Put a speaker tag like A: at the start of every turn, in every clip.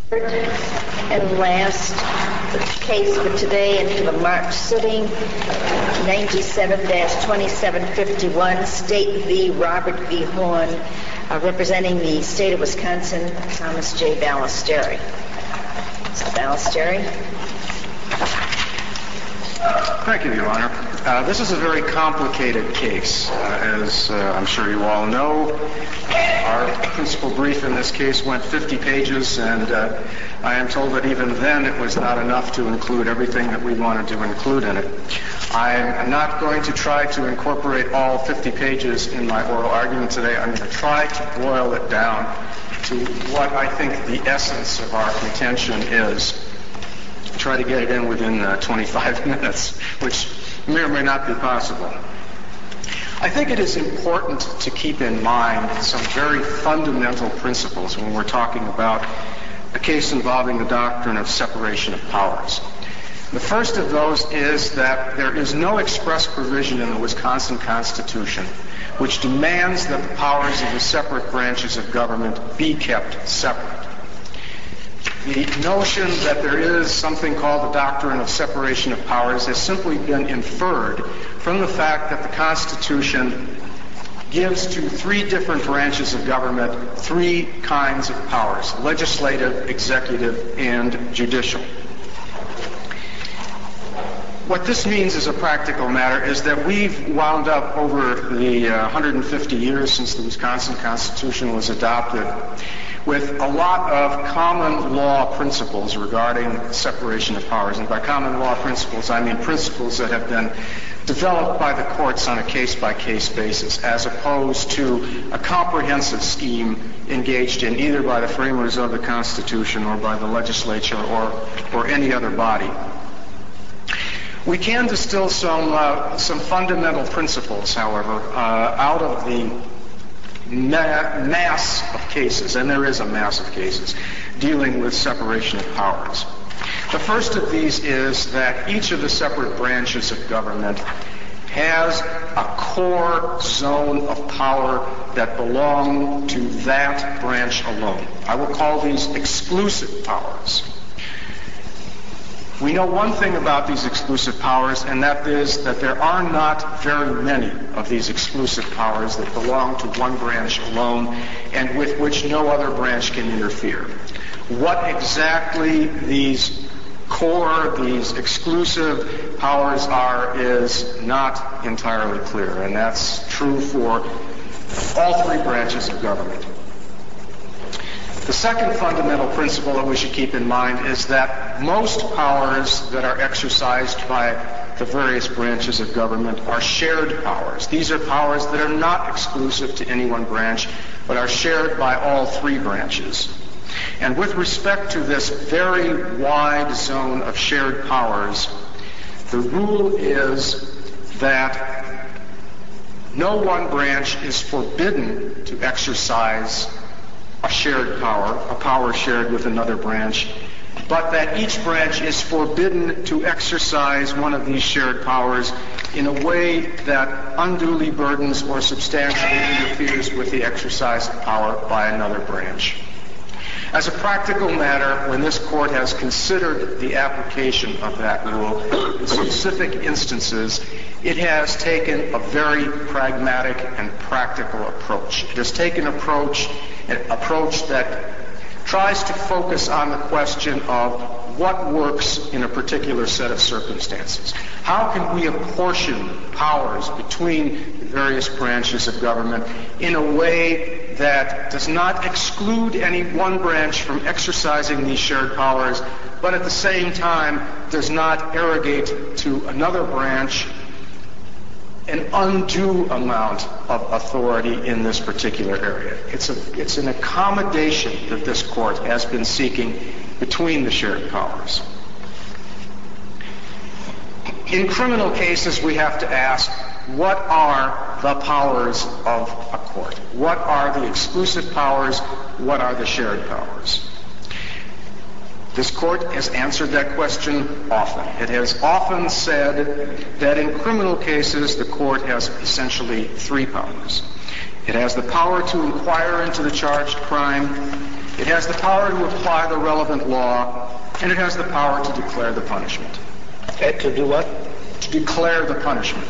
A: And last case for today and for the March sitting, 97-2751, State v. Robert V. Horn, representing the state of Wisconsin, Thomas J. Ballesteri. Mr. Ballesteri.
B: Thank you, Your Honor. This is a very complicated case. As I'm sure you all know, our principal brief in this case went 50 pages, and I am told that even then it was not enough to include everything that we wanted to include in it. I'm not going to try to incorporate all 50 pages in my oral argument today. I'm going to try to boil it down to what I think the essence of our contention is. Try to get it in within 25 minutes, which may or may not be possible. I think it is important to keep in mind some very fundamental principles when we're talking about a case involving the doctrine of separation of powers. The first of those is that there is no express provision in the Wisconsin Constitution which demands that the powers of the separate branches of government be kept separate. The notion that there is something called the doctrine of separation of powers has simply been inferred from the fact that the Constitution gives to three different branches of government three kinds of powers: legislative, executive, and judicial. What this means as a practical matter is that we've wound up over the 150 years since the Wisconsin Constitution was adopted with a lot of common law principles regarding separation of powers. And by common law principles, I mean principles that have been developed by the courts on a case-by-case basis, as opposed to a comprehensive scheme engaged in either by the framers of the Constitution or by the legislature or any other body. We can distill some fundamental principles, however, out of the mass of cases, and there is a mass of cases, dealing with separation of powers. The first of these is that each of the separate branches of government has a core zone of power that belong to that branch alone. I will call these exclusive powers. We know one thing about these exclusive powers, and that is that there are not very many of these exclusive powers that belong to one branch alone and with which no other branch can interfere. What exactly these core, these exclusive powers are is not entirely clear, and that's true for all three branches of government. The second fundamental principle that we should keep in mind is that most powers that are exercised by the various branches of government are shared powers. These are powers that are not exclusive to any one branch, but are shared by all three branches. And with respect to this very wide zone of shared powers, the rule is that no one branch is forbidden to exercise a shared power, a power shared with another branch, but that each branch is forbidden to exercise one of these shared powers in a way that unduly burdens or substantially interferes with the exercise of power by another branch. As a practical matter, when this court has considered the application of that rule in specific instances, it has taken a very pragmatic and practical approach. It has taken an approach that tries to focus on the question of what works in a particular set of circumstances. How can we apportion powers between the various branches of government in a way that does not exclude any one branch from exercising these shared powers, but at the same time does not arrogate to another branch an undue amount of authority in this particular area. It's an accommodation that this court has been seeking between the shared powers. In criminal cases, we have to ask, what are the powers of a court? What are the exclusive powers? What are the shared powers? This court has answered that question often. It has often said that in criminal cases, the court has essentially three powers. It has the power to inquire into the charged crime. It has the power to apply the relevant law. And it has the power to declare the punishment.
C: To do what?
B: To declare the punishment.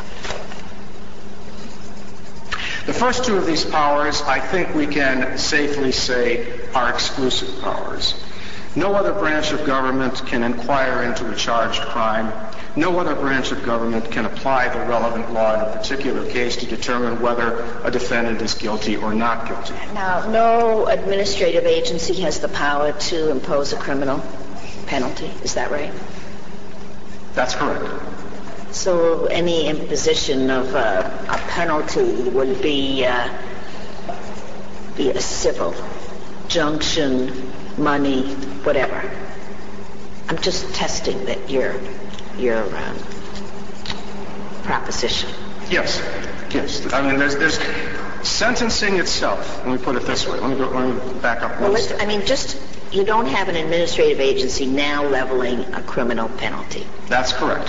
B: The first two of these powers, I think we can safely say, are exclusive powers. No other branch of government can inquire into a charged crime. No other branch of government can apply the relevant law in a particular case to determine whether a defendant is guilty or not guilty.
A: Now, no administrative agency has the power to impose a criminal penalty. Is that right?
B: That's correct.
A: So any imposition of a penalty would be a civil junction, money, whatever. I'm just testing that your proposition.
B: Yes. I mean, there's sentencing itself. Let me put it this way. Let me back up one step.
A: You don't have an administrative agency now leveling a criminal penalty.
B: That's correct.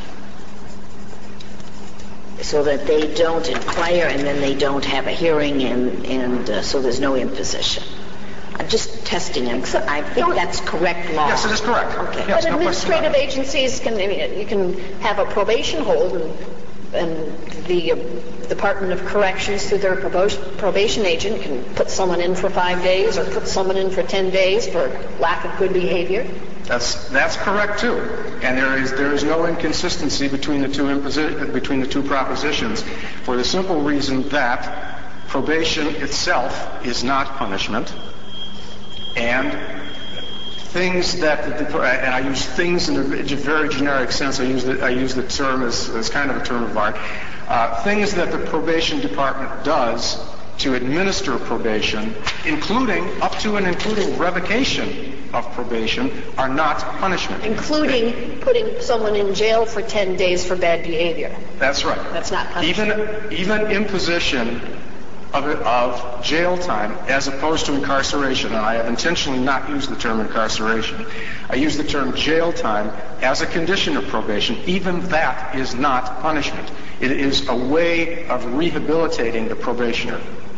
A: So that they don't inquire and then they don't have a hearing and so there's no imposition. I'm just testing it. I think that's correct law.
B: Yes, it is correct.
A: Okay.
B: Yes,
D: but administrative agencies you can have a probation hold and the Department of Corrections through their probation agent can put someone in for 5 days or put someone in for 10 days for lack of good behavior.
B: That's correct too. And there is no inconsistency between the two propositions for the simple reason that probation itself is not punishment. And things that, and I use things in a very generic sense, I use the term as kind of a term of art, things that the probation department does to administer probation, up to and including revocation of probation, are not punishment.
D: Including putting someone in jail for 10 days for bad behavior.
B: That's right.
D: That's not punishment.
B: Even imposition of jail time as opposed to incarceration, and I have intentionally not used the term incarceration. I use the term jail time as a condition of probation. Even that is not punishment. It is a way of rehabilitating the probationer.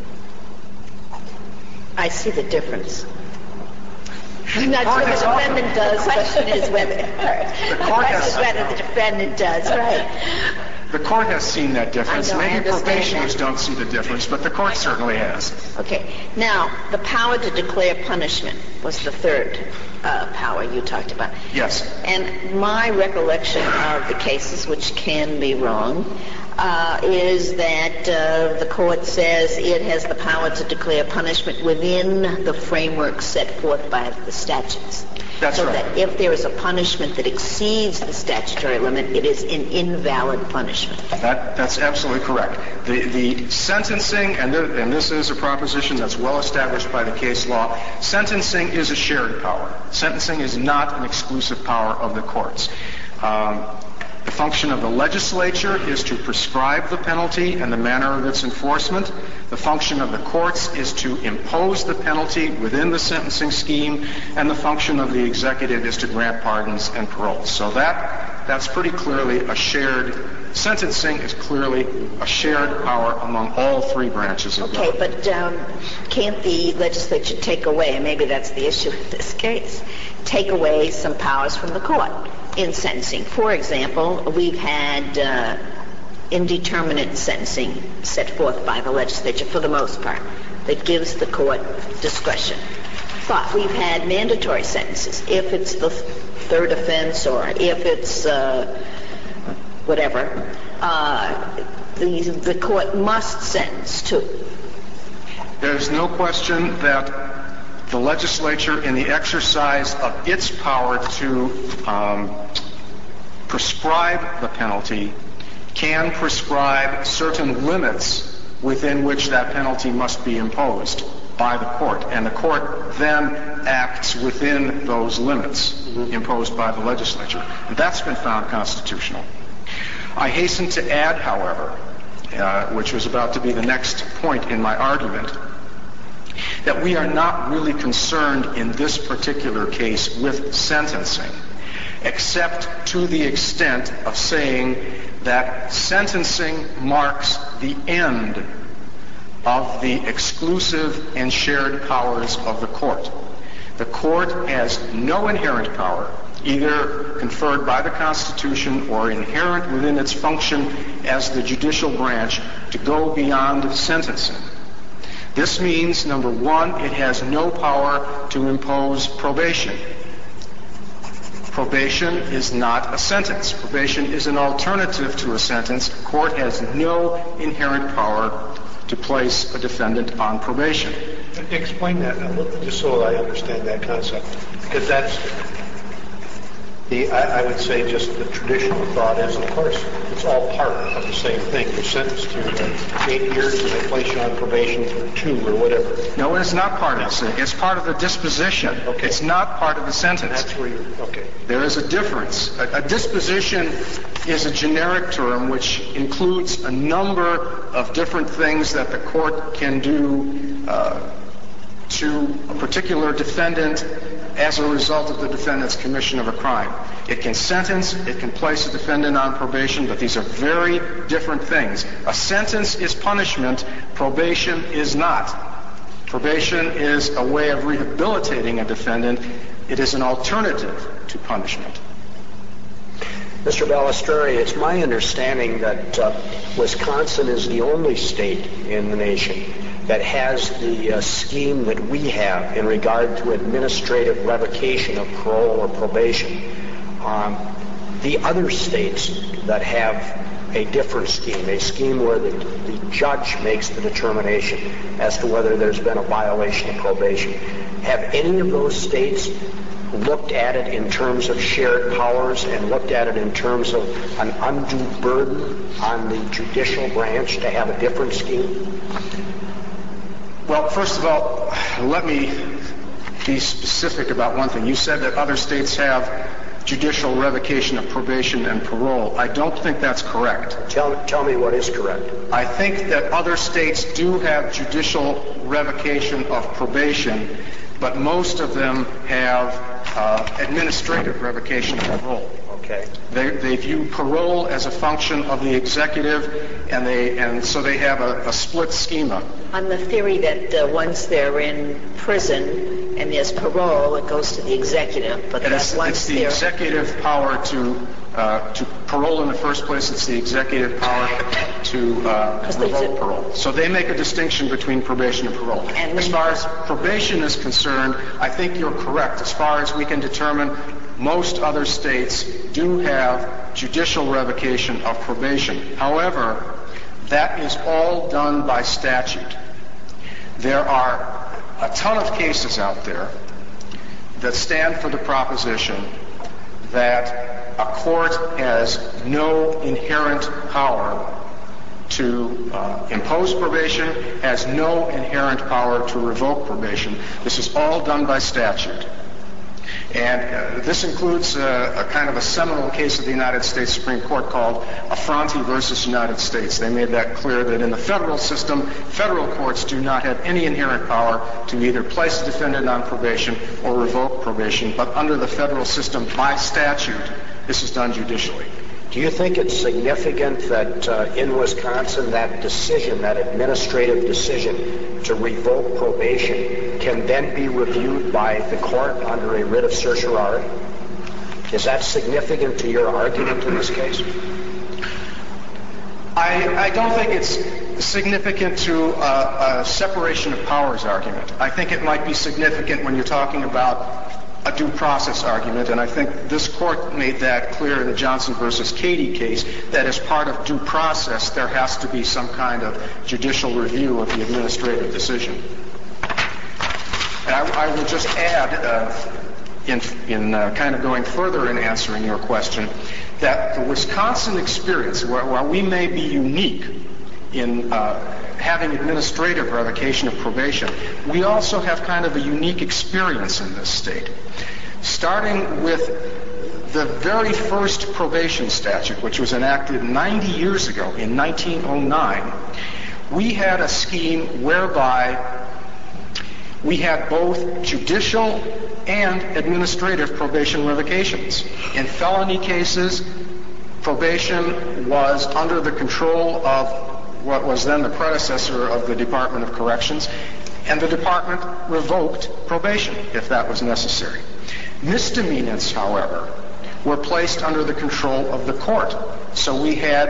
A: I see the difference.
D: I'm not sure the defendant does.
A: The question is whether the defendant does, right?
B: The court has seen that difference.
A: I know,
B: Maybe
A: I understand
B: probationers
A: that.
B: don't see the difference, but the court certainly has.
A: Okay. Now, the power to declare punishment was the third power you talked about.
B: Yes.
A: And my recollection of the cases, which can be wrong, is that the court says it has the power to declare punishment within the framework set forth by the statutes.
B: That's
A: so
B: right.
A: that if there is a punishment that exceeds the statutory limit, it is an invalid punishment.
B: That's absolutely correct. The sentencing, and this is a proposition that's well established by the case law, sentencing is a shared power. Sentencing is not an exclusive power of the courts. The function of the legislature is to prescribe the penalty and the manner of its enforcement. The function of the courts is to impose the penalty within the sentencing scheme, and the function of the executive is to grant pardons and paroles. So that's pretty clearly sentencing is clearly a shared power among all three branches of government.
A: Okay, but can't the legislature take away, and maybe that's the issue in this case, take away some powers from the court in sentencing? For example, we've had indeterminate sentencing set forth by the legislature for the most part that gives the court discretion. But we've had mandatory sentences if it's the third offense or if it's whatever. The court must sentence too.
B: There's no question that the legislature, in the exercise of its power to prescribe the penalty, can prescribe certain limits within which that penalty must be imposed by the court. And the court then acts within those limits imposed by the legislature. And that's been found constitutional. I hasten to add, however, which was about to be the next point in my argument, that we are not really concerned in this particular case with sentencing, except to the extent of saying that sentencing marks the end of the exclusive and shared powers of the court. The court has no inherent power, either conferred by the Constitution or inherent within its function as the judicial branch, to go beyond sentencing. This means, number one, it has no power to impose probation. Probation is not a sentence. Probation is an alternative to a sentence. The court has no inherent power to place a defendant on probation.
C: Explain that a little, just so I understand that concept. Because that's I would say just the traditional thought is, of course, it's all part of the same thing. You're sentenced to 8 years and they place you on probation for 2 or whatever.
B: No, it's not part of the sentence. It's part of the disposition.
C: Okay.
B: It's not part of the sentence.
C: That's where you're, okay.
B: There is a difference. A disposition is a generic term which includes a number of different things that the court can do to a particular defendant as a result of the defendant's commission of a crime. It can sentence, it can place a defendant on probation, but these are very different things. A sentence is punishment, probation is not. Probation is a way of rehabilitating a defendant. It is an alternative to punishment.
E: Mr. Balistreri, it's my understanding that Wisconsin is the only state in the nation that has the scheme that we have in regard to administrative revocation of parole or probation. The other states that have a different scheme, a scheme where the judge makes the determination as to whether there's been a violation of probation, have any of those states looked at it in terms of shared powers and looked at it in terms of an undue burden on the judicial branch to have a different scheme?
B: Well, first of all, let me be specific about one thing. You said that other states have judicial revocation of probation and parole. I don't think that's correct.
E: Tell me what is correct.
B: I think that other states do have judicial revocation of probation, but most of them have administrative revocation of parole.
E: Okay.
B: They view parole as a function of the executive, and so they have a split schema.
A: On the theory that once they're in prison and there's parole, it goes to the executive. But
B: it's the executive power to parole in the first place. It's the executive power to revoke parole. So they make a distinction between probation and parole. As far as probation is concerned, I think you're correct. As far as we can determine, most other states do have judicial revocation of probation. However, that is all done by statute. There are a ton of cases out there that stand for the proposition that a court has no inherent power to impose probation, has no inherent power to revoke probation. This is all done by statute. And this includes a kind of a seminal case of the United States Supreme Court called Affronti versus United States. They made that clear that in the federal system, federal courts do not have any inherent power to either place a defendant on probation or revoke probation, but under the federal system, by statute, this is done judicially.
E: Do you think it's significant that in Wisconsin that decision, that administrative decision to revoke probation can then be reviewed by the court under a writ of certiorari? Is that significant to your argument in this case?
B: I don't think it's significant to a separation of powers argument. I think it might be significant when you're talking about a due process argument, and I think this court made that clear in the Johnson versus Cady case, that as part of due process, there has to be some kind of judicial review of the administrative decision. And I will just add, in kind of going further in answering your question, that the Wisconsin experience, while we may be unique in having administrative revocation of probation, we also have kind of a unique experience in this state. Starting with the very first probation statute, which was enacted 90 years ago in 1909, we had a scheme whereby we had both judicial and administrative probation revocations. In felony cases, probation was under the control of what was then the predecessor of the Department of Corrections, and the department revoked probation if that was necessary. Misdemeanors, however, were placed under the control of the court. So we had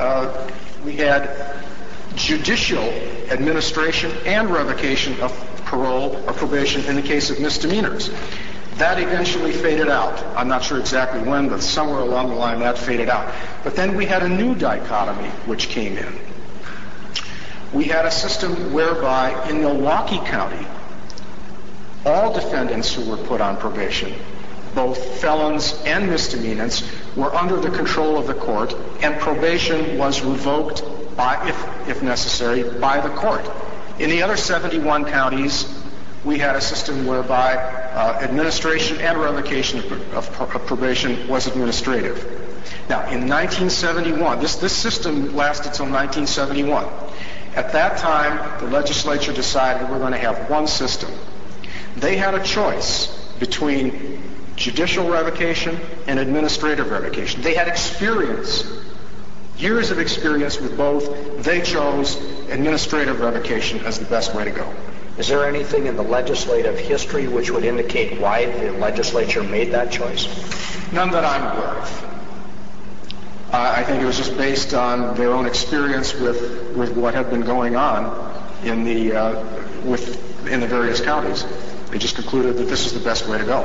B: judicial administration and revocation of parole or probation in the case of misdemeanors. That eventually faded out. I'm not sure exactly when, but somewhere along the line that faded out. But then we had a new dichotomy which came in. We had a system whereby in Milwaukee County, all defendants who were put on probation, both felons and misdemeanants, were under the control of the court, and probation was revoked by, if necessary, by the court. In the other 71 counties, we had a system whereby administration and revocation of probation was administrative. Now, in 1971, this system lasted until 1971. At that time, the legislature decided we're going to have one system. They had a choice between judicial revocation and administrative revocation. They had experience, years of experience with both. They chose administrative revocation as the best way to go.
E: Is there anything in the legislative history which would indicate why the legislature made that choice?
B: None that I'm aware of. I think it was just based on their own experience with what had been going on in the various counties. They just concluded that this is the best way to go.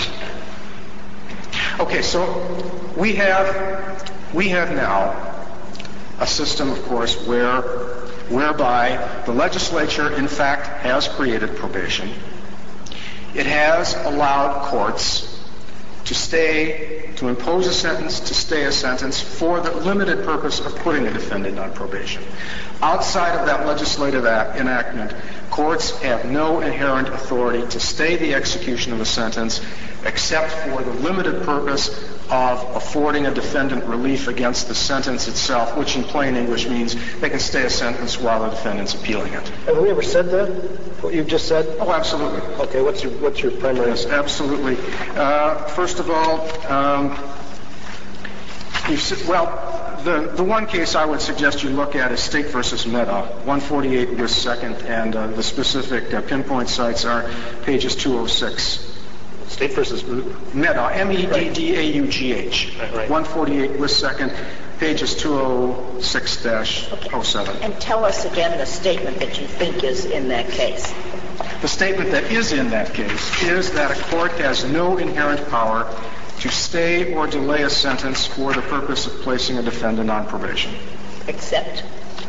B: Okay, so we have now a system, of course, whereby the legislature, in fact, has created probation. It has allowed courts to impose a sentence, to stay a sentence, for the limited purpose of putting a defendant on probation. Outside of that legislative enactment, courts have no inherent authority to stay the execution of a sentence except for the limited purpose of affording a defendant relief against the sentence itself, which in plain English means they can stay a sentence while the defendant's appealing it.
E: Have we ever said that, what you've just said?
B: Oh, absolutely.
E: Okay, what's your primary...
B: Yes, absolutely. First of all, the one case I would suggest you look at is State versus Meda, 148 U.S. 2nd, and the specific pinpoint sites are pages 206.
E: State versus
B: Meda, M-E-D-D-A-U-G-H,
E: right.
B: 148 U.S. 2nd, pages 206-07.
A: And tell us again the statement that you think is in that case.
B: The statement that is in that case is that a court has no inherent power to stay or delay a sentence for the purpose of placing a defendant on probation.
A: Except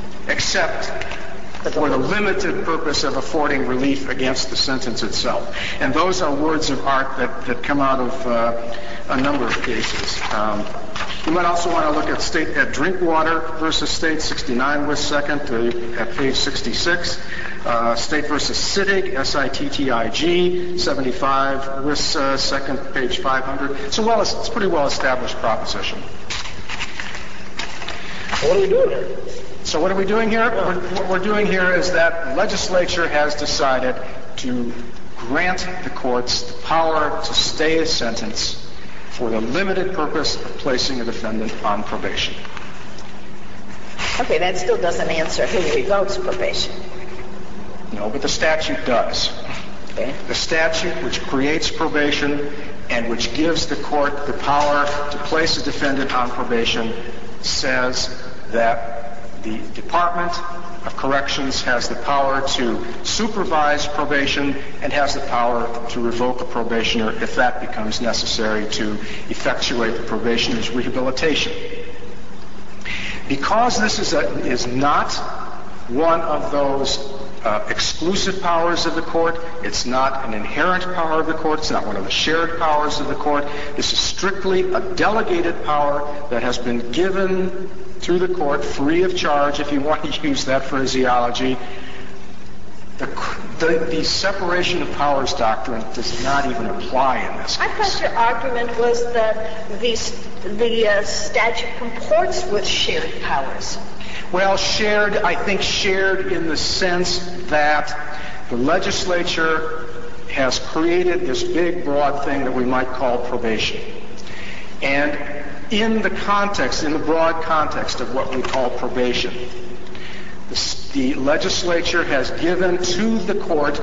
B: for the limited purpose of affording relief against the sentence itself. And those are words of art that come out of a number of cases. You might also want to look at Drinkwater versus State, 69 West 2nd, at page 66. State versus Sittig, S-I-T-T-I-G, 75 West 2nd, page 500. It's a pretty well-established proposition.
E: What are we doing here?
B: So what are we doing here? What we're doing here is that the legislature has decided to grant the courts the power to stay a sentence for the limited purpose of placing a defendant on probation.
A: Okay, that still doesn't answer who revokes probation.
B: No, but the statute does.
A: Okay.
B: The statute which creates probation and which gives the court the power to place a defendant on probation says that the Department of Corrections has the power to supervise probation and has the power to revoke a probationer if that becomes necessary to effectuate the probationer's rehabilitation. Because this is not one of those exclusive powers of the court, it's not an inherent power of the court, it's not one of the shared powers of the court, this is strictly a delegated power that has been given through the court free of charge, if you want to use that phraseology. The separation of powers doctrine does not even apply in this case.
D: I thought your argument was that the statute comports with shared powers.
B: Well, I think shared in the sense that the legislature has created this big, broad thing that we might call probation. And in the broad context of what we call probation, The legislature has given to the court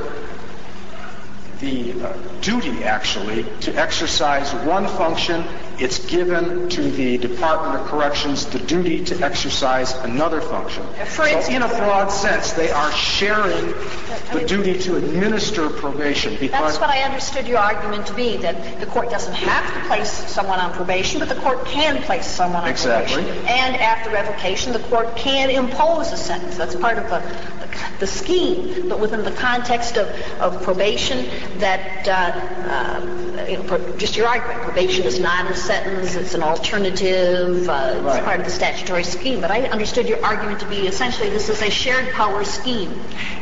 B: the duty, actually, to exercise one function. It's given to the Department of Corrections the duty to exercise another function. So in a broad sense, they are sharing the duty to administer probation. Because
D: that's what I understood your argument to be, that the court doesn't have to place someone on probation, but the court can place someone on probation. And after revocation, the court can impose a sentence. That's part of the scheme, but within the context of probation, that just your argument, probation is not a sentence, it's an alternative, it's part of the statutory scheme. But I understood your argument to be essentially this is a shared power scheme.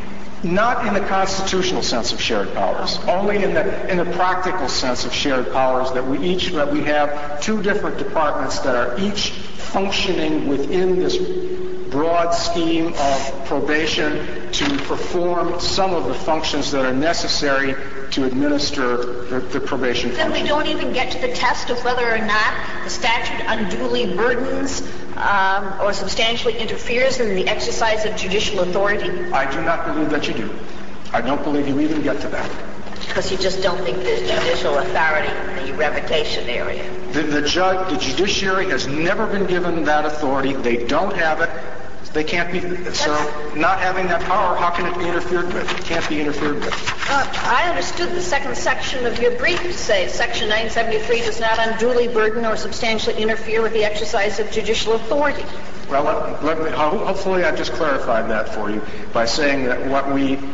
B: Not in the constitutional sense of shared powers, only in the practical sense of shared powers, that we have two different departments that are each functioning within this broad scheme of probation to perform some of the functions that are necessary to administer the probation function.
D: Then we don't even get to the test of whether or not the statute unduly burdens or substantially interferes in the exercise of judicial authority.
B: I do not believe that you do. I don't believe you even get to that.
A: Because you just don't think there's judicial authority in the revocation area.
B: The judiciary has never been given that authority. They don't have it. They can't be, so not having that power, how can it be interfered with? It can't be interfered with.
D: I understood the second section of your brief to say Section 973 does not unduly burden or substantially interfere with the exercise of judicial authority.
B: Well, hopefully I've just clarified that for you by saying that what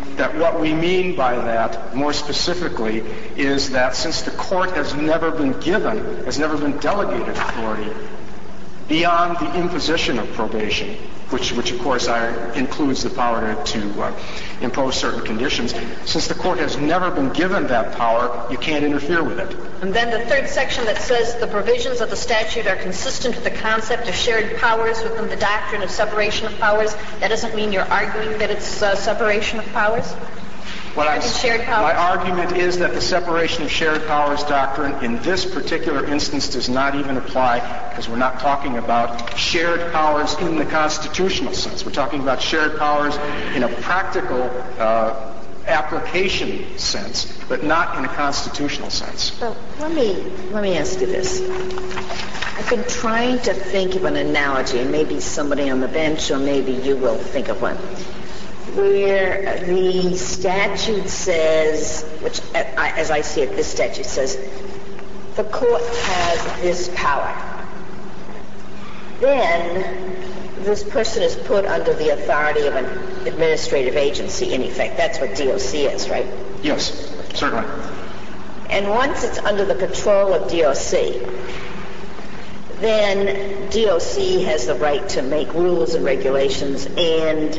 B: we mean by that, more specifically, is that since the court has never been delegated authority beyond the imposition of probation, which of course includes the power to impose certain conditions. Since the court has never been given that power, you can't interfere with it.
D: And then the third section that says the provisions of the statute are consistent with the concept of shared powers within the doctrine of separation of powers. That doesn't mean you're arguing that it's separation of powers?
B: My argument is that the separation of shared powers doctrine in this particular instance does not even apply, because we're not talking about shared powers in the constitutional sense. We're talking about shared powers in a practical application sense, but not in a constitutional sense.
A: So let me ask you this. I've been trying to think of an analogy, and maybe somebody on the bench or maybe you will think of one, where the statute says, which as I see it, this statute says, the court has this power. Then this person is put under the authority of an administrative agency, in effect. That's what DOC is, right?
B: Yes, certainly.
A: And once it's under the control of DOC, then DOC has the right to make rules and regulations and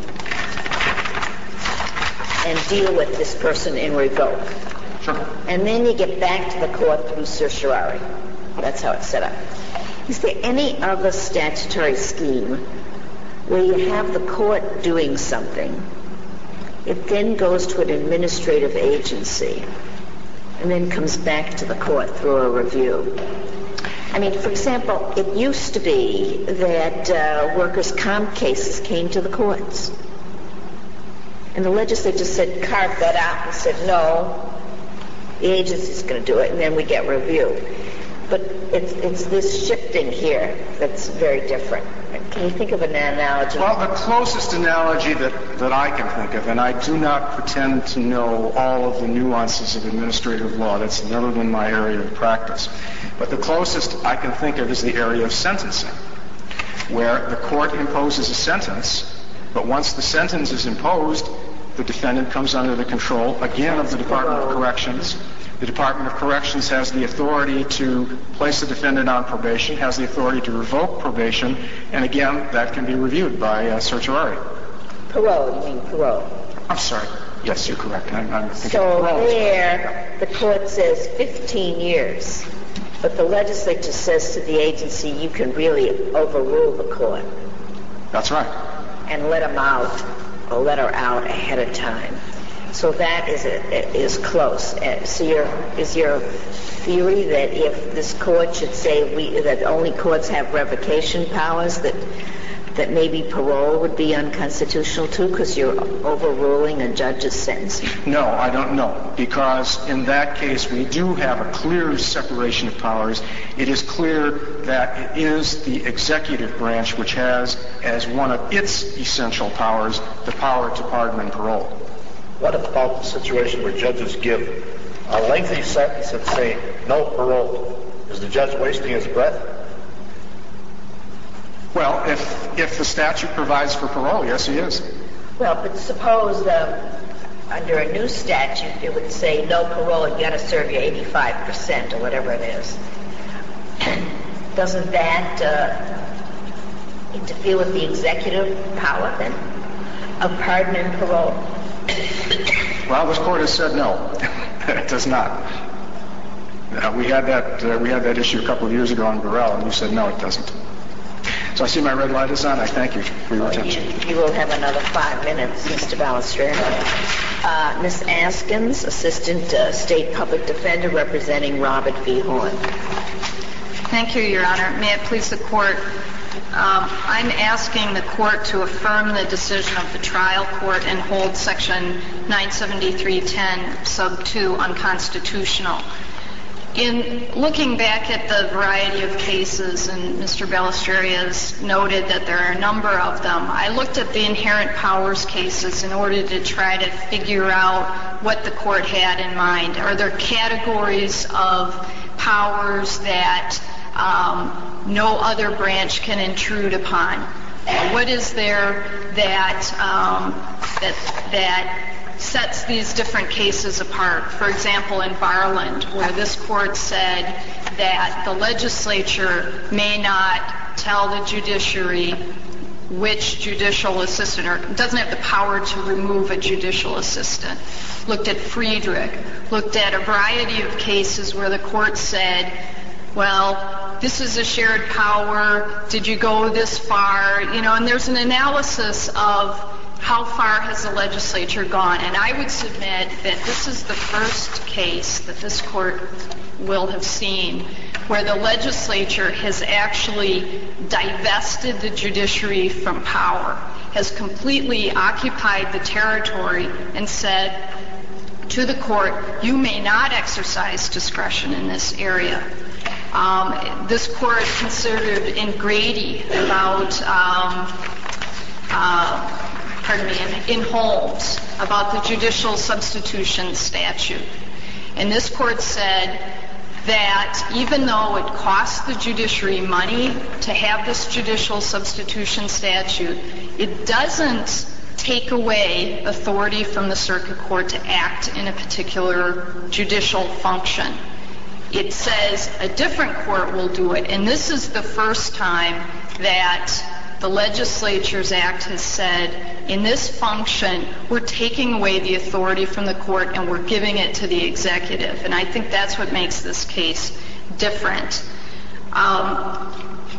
A: deal with this person in revoke.
B: Sure.
A: And then you get back to the court through certiorari. That's how it's set up. Is there any other statutory scheme where you have the court doing something, it then goes to an administrative agency, and then comes back to the court through a review? I mean, for example, it used to be that workers' comp cases came to the courts. And the legislature said, carve that out, and said, no, the agency's going to do it, and then we get review. But it's this shifting here that's very different. Can you think of an analogy?
B: Well, the closest analogy that I can think of, and I do not pretend to know all of the nuances of administrative law, that's never been my area of practice, but the closest I can think of is the area of sentencing, where the court imposes a sentence, but once the sentence is imposed, the defendant comes under the control, again, of the Department of Corrections. The Department of Corrections has the authority to place the defendant on probation, has the authority to revoke probation, and again, that can be reviewed by certiorari.
A: Parole, you mean parole?
B: I'm sorry. Yes, you're correct. I'm thinking
A: so
B: parole.
A: There, the court says 15 years, but the legislature says to the agency, you can really overrule the court.
B: That's right.
A: And let him out, or let her out ahead of time. So that is close. So is your theory that if this court should say that only courts have revocation powers, that that maybe parole would be unconstitutional too because you're overruling a judge's sentencing?
B: No, I don't know, because in that case we do have a clear separation of powers. It is clear that it is the executive branch which has as one of its essential powers the power to pardon and parole.
C: What about the situation where judges give a lengthy sentence and say no parole? Is the judge wasting his breath?
B: Well, if the statute provides for parole, yes, he is.
A: Well, but suppose under a new statute it would say no parole, you got to serve your 85% or whatever it is. Doesn't that interfere with the executive power then of pardon and parole?
B: Well, this court has said no. It does not. We had that issue a couple of years ago on Burrell, and you said no, it doesn't. So I see my red light is on. I thank you for your attention.
A: You will have another 5 minutes, Mr. Balistrero. Ms. Askins, Assistant State Public Defender representing Robert V. Horn.
F: Thank you, Your Honor. May it please the Court, I'm asking the Court to affirm the decision of the trial court and hold Section 973.10 sub 2 unconstitutional. In looking back at the variety of cases, and Mr. Balistreri has noted that there are a number of them, I looked at the inherent powers cases in order to try to figure out what the court had in mind. Are there categories of powers that no other branch can intrude upon? What is there that sets these different cases apart? For example, in Barland, where this court said that the legislature may not tell the judiciary which judicial assistant, or doesn't have the power to remove a judicial assistant. Looked at Friedrich, looked at a variety of cases where the court said, well, this is a shared power, did you go this far? And there's an analysis of how far has the legislature gone? And I would submit that this is the first case that this court will have seen where the legislature has actually divested the judiciary from power, has completely occupied the territory and said to the court, you may not exercise discretion in this area. This court considered in Grady about in Holmes, about the judicial substitution statute. And this court said that even though it costs the judiciary money to have this judicial substitution statute, it doesn't take away authority from the circuit court to act in a particular judicial function. It says a different court will do it. And this is the first time that the legislature's act has said, in this function, we're taking away the authority from the court and we're giving it to the executive. And I think that's what makes this case different. I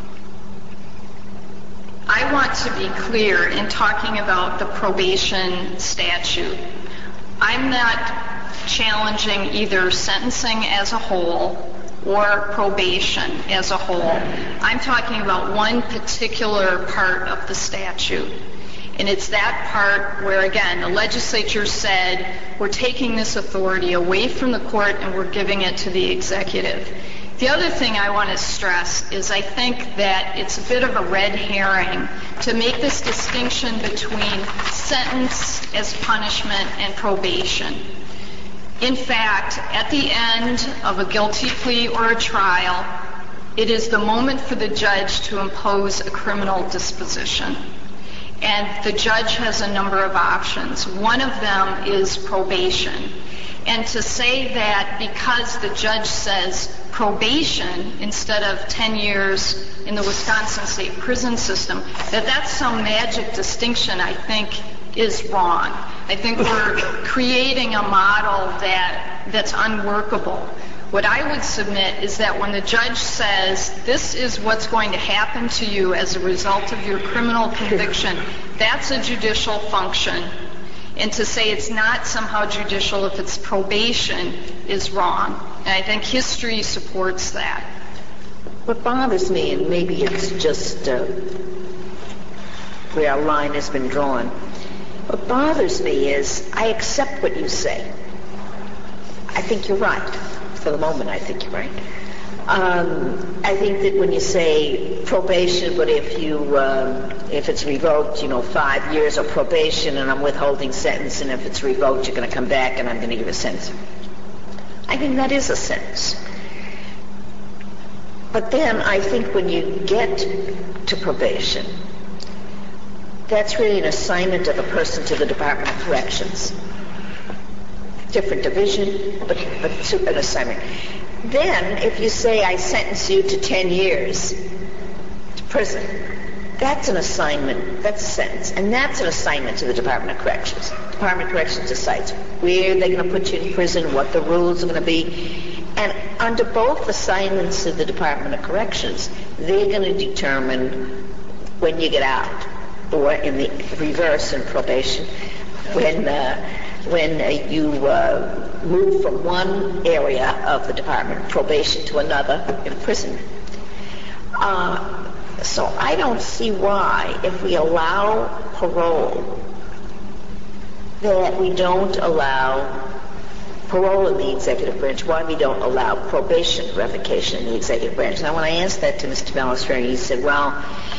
F: want to be clear in talking about the probation statute. I'm not challenging either sentencing as a whole or probation as a whole. I'm talking about one particular part of the statute. And it's that part where, again, the legislature said, we're taking this authority away from the court and we're giving it to the executive. The other thing I want to stress is I think that it's a bit of a red herring to make this distinction between sentence as punishment and probation. In fact, at the end of a guilty plea or a trial, it is the moment for the judge to impose a criminal disposition. And the judge has a number of options. One of them is probation. And to say that because the judge says probation instead of 10 years in the Wisconsin state prison system, that's some magic distinction, I think, is wrong. I think we're creating a model that's unworkable. What I would submit is that when the judge says, this is what's going to happen to you as a result of your criminal conviction, that's a judicial function. And to say it's not somehow judicial if it's probation is wrong. And I think history supports that.
A: What bothers me, and maybe it's just where a line has been drawn. What bothers me is I accept what you say. I think you're right. For the moment, I think you're right. I think that when you say probation, but if it's revoked, 5 years of probation and I'm withholding sentence, and if it's revoked, you're going to come back and I'm going to give a sentence. I think that is a sentence. But then I think when you get to probation, that's really an assignment of a person to the Department of Corrections. Different division, but an assignment. Then, if you say, I sentence you to 10 years to prison, that's an assignment, that's a sentence, and that's an assignment to the Department of Corrections. The Department of Corrections decides where they're going to put you in prison, what the rules are going to be, and under both assignments to the Department of Corrections, they're going to determine when you get out, or in the reverse in probation, when you move from one area of the department, probation, to another, imprisonment. So I don't see why, if we allow parole, that we don't allow parole in the executive branch, why we don't allow probation revocation in the executive branch. Now, when I asked that to Mr. Balistreri, he said, well,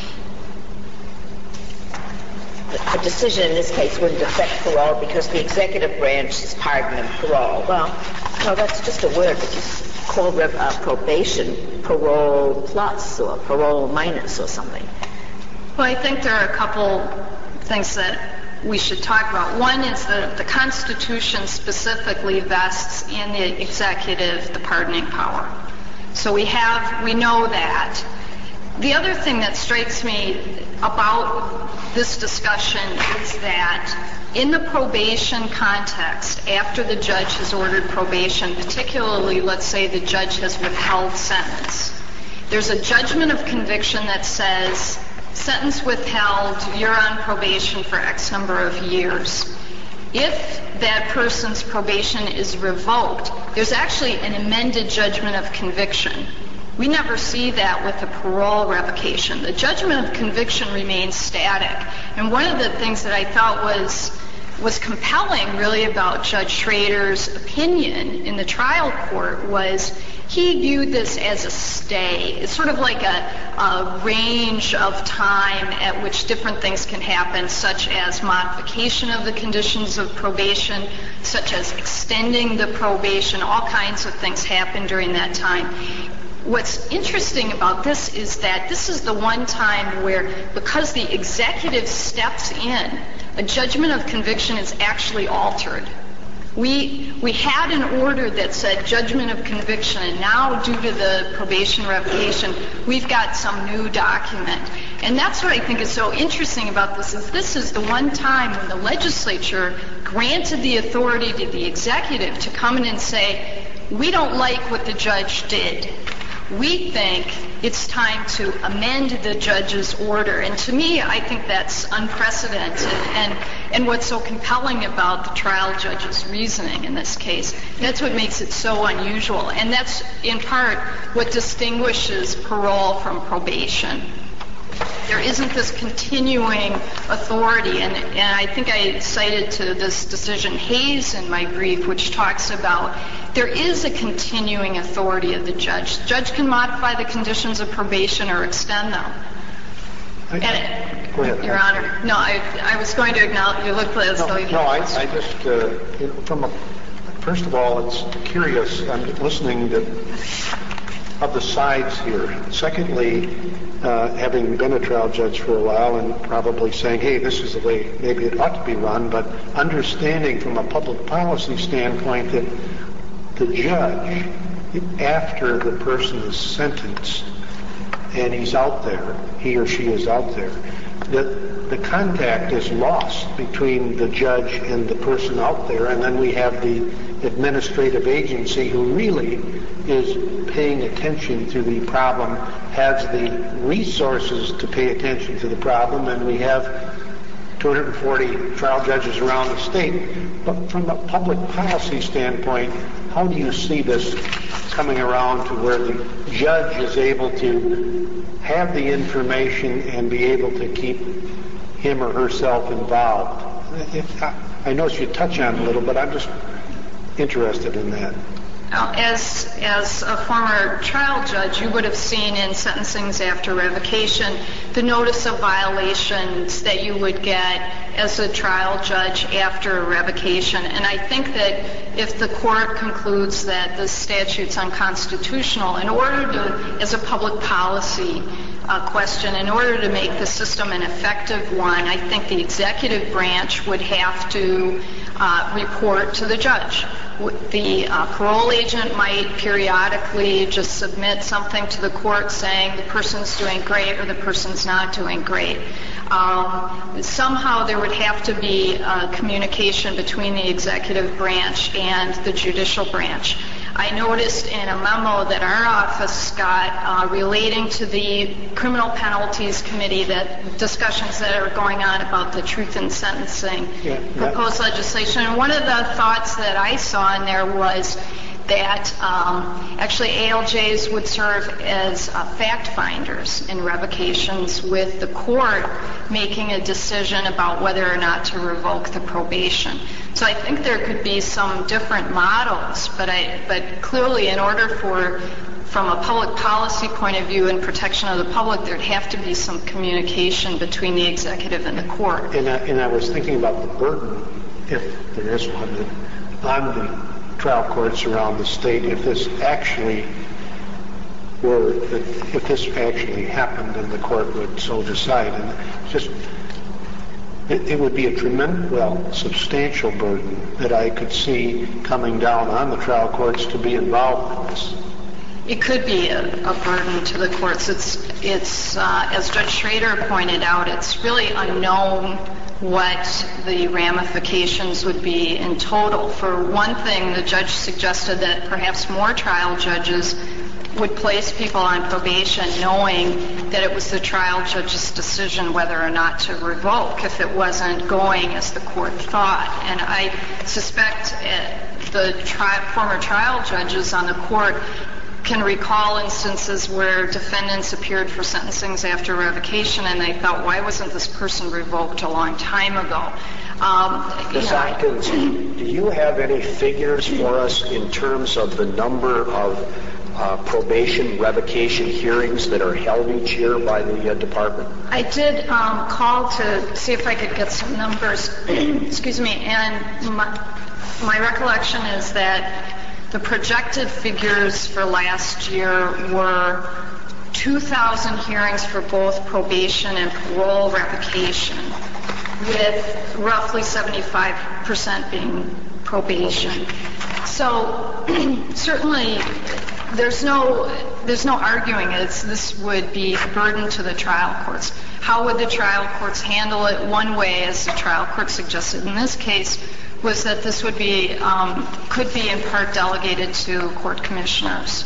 A: a decision in this case wouldn't affect parole because the executive branch is pardon and parole. Well, no, that's just a word that you call probation parole plus or parole minus or something.
F: Well, I think there are a couple things that we should talk about. One is that the Constitution specifically vests in the executive the pardoning power. So we know that. The other thing that strikes me about this discussion is that in the probation context, after the judge has ordered probation, particularly, let's say the judge has withheld sentence, there's a judgment of conviction that says, sentence withheld, you're on probation for X number of years. If that person's probation is revoked, there's actually an amended judgment of conviction. We never see that with a parole revocation. The judgment of conviction remains static. And one of the things that I thought was compelling really about Judge Schrader's opinion in the trial court was he viewed this as a stay. It's sort of like a range of time at which different things can happen, such as modification of the conditions of probation, such as extending the probation. All kinds of things happen during that time. What's interesting about this is that this is the one time where, because the executive steps in, a judgment of conviction is actually altered. We had an order that said judgment of conviction, and now due to the probation revocation, we've got some new document. And that's what I think is so interesting about this is the one time when the legislature granted the authority to the executive to come in and say, we don't like what the judge did. We think it's time to amend the judge's order. And to me, I think that's unprecedented. And what's so compelling about the trial judge's reasoning in this case, that's what makes it so unusual. And that's, in part, what distinguishes parole from probation. There isn't this continuing authority, and I think I cited to this decision Hayes in my brief, which talks about there is a continuing authority of the judge. The judge can modify the conditions of probation or extend them.
C: Go ahead.
F: Your Honor. No, I was going to acknowledge, you look as though you...
C: No, I just, first of all, it's curious, I'm listening of the sides here. Secondly, having been a trial judge for a while and probably saying, hey, this is the way maybe it ought to be run, but understanding from a public policy standpoint that the judge, after the person is sentenced and he's out there, he or she is out there, that the contact is lost between the judge and the person out there, and then we have the administrative agency who really is paying attention to the problem, has the resources to pay attention to the problem, and we have 240 trial judges around the state. But from a public policy standpoint, how do you see this coming around to where the judge is able to have the information and be able to keep him or herself involved. I noticed you touch on it a little, but I'm just interested in that.
F: As a former trial judge, you would have seen in sentencings after revocation the notice of violations that you would get as a trial judge after revocation. And I think that if the court concludes that the statute's unconstitutional, in order to, as a public policy question, in order to make the system an effective one, I think the executive branch would have to report to the judge. The parole agent might periodically just submit something to the court saying the person's doing great or the person's not doing great. Somehow there would have to be communication between the executive branch and the judicial branch. I noticed in a memo that our office got relating to the criminal penalties committee that discussions that are going on about the truth in sentencing proposed legislation. And one of the thoughts that I saw in there was that actually ALJs would serve as fact finders in revocations, with the court making a decision about whether or not to revoke the probation. So I think there could be some different models, but clearly in order from a public policy point of view and protection of the public, there'd have to be some communication between the executive and the court.
C: And I was thinking about the burden, if there is one, on the trial courts around the state if this actually happened and the court would so decide. And just it would be a substantial burden that I could see coming down on the trial courts to be involved in this.
F: It could be a burden to the courts. It's as Judge Schrader pointed out, it's really unknown what the ramifications would be in total. For one thing, the judge suggested that perhaps more trial judges would place people on probation knowing that it was the trial judge's decision whether or not to revoke if it wasn't going as the court thought. And I suspect the former trial judges on the court can recall instances where defendants appeared for sentencings after revocation and they thought, why wasn't this person revoked a long time ago?
E: Ms. Atkins, do you have any figures for us in terms of the number of probation revocation hearings that are held each year by the department?
F: I did call to see if I could get some numbers, excuse me, and my recollection is that the projected figures for last year were 2,000 hearings for both probation and parole revocation, with roughly 75% being probation. So certainly there's no arguing it. This would be a burden to the trial courts. How would the trial courts handle it? One way, as the trial court suggested in this case, was that this would be, could be in part delegated to court commissioners.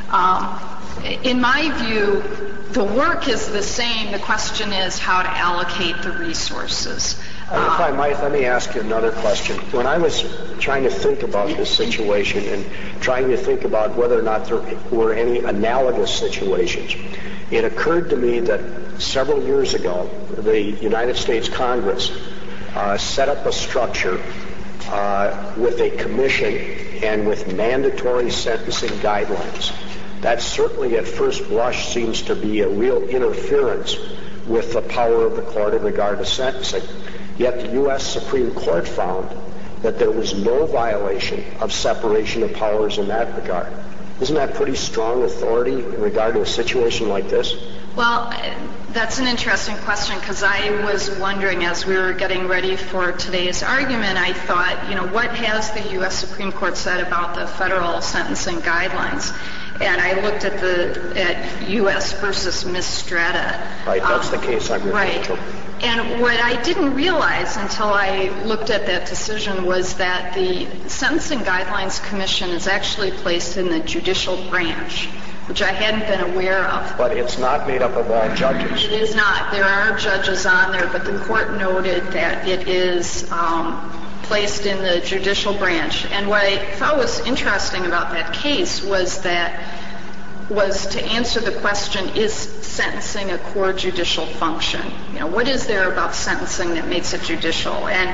F: In my view, the work is the same. The question is how to allocate the resources.
E: If I might, let me ask you another question. When I was trying to think about this situation and trying to think about whether or not there were any analogous situations, it occurred to me that several years ago, the United States Congress set up a structure with a commission and with mandatory sentencing guidelines. That certainly at first blush seems to be a real interference with the power of the court in regard to sentencing. Yet the U.S. Supreme Court found that there was no violation of separation of powers in that regard. Isn't that pretty strong authority in regard to a situation like this?
F: Well, that's an interesting question, because I was wondering as we were getting ready for today's argument, I thought, what has the U.S. Supreme Court said about the federal sentencing guidelines? And I looked at U.S. versus Mistretta.
E: Right, that's the case I'm referring to.
F: And what I didn't realize until I looked at that decision was that the Sentencing Guidelines Commission is actually placed in the judicial branch, which I hadn't been aware of.
E: But it's not made up of all judges.
F: It is not. There are judges on there, but the court noted that it is placed in the judicial branch. And what I thought was interesting about that case was that was to answer the question, is sentencing a core judicial function? You know, what is there about sentencing that makes it judicial? And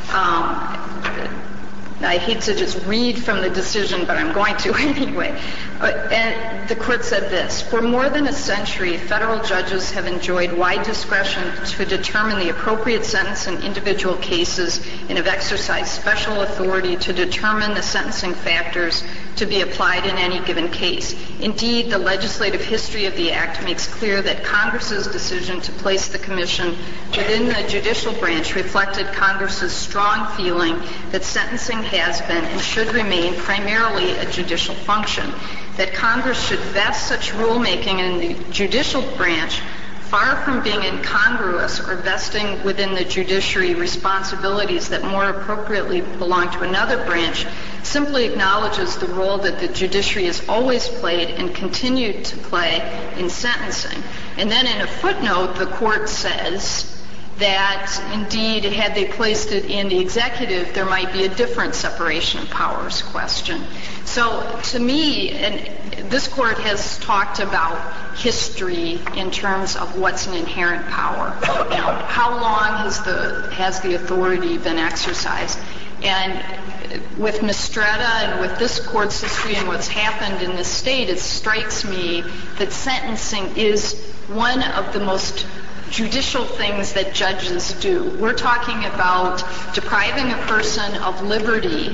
F: I hate to just read from the decision, but I'm going to anyway. And the court said this: for more than a century, federal judges have enjoyed wide discretion to determine the appropriate sentence in individual cases and have exercised special authority to determine the sentencing factors to be applied in any given case. Indeed, the legislative history of the Act makes clear that Congress's decision to place the Commission within the judicial branch reflected Congress's strong feeling that sentencing has been and should remain primarily a judicial function, that Congress should vest such rulemaking in the judicial branch, far from being incongruous or vesting within the judiciary responsibilities that more appropriately belong to another branch, simply acknowledges the role that the judiciary has always played and continued to play in sentencing. And then in a footnote, the court says that indeed, had they placed it in the executive, there might be a different separation of powers question. So to me, and this court has talked about history in terms of what's an inherent power. You know, how long has the authority been exercised? And with Mistretta and with this court's history and what's happened in this state, it strikes me that sentencing is one of the most judicial things that judges do. We're talking about depriving a person of liberty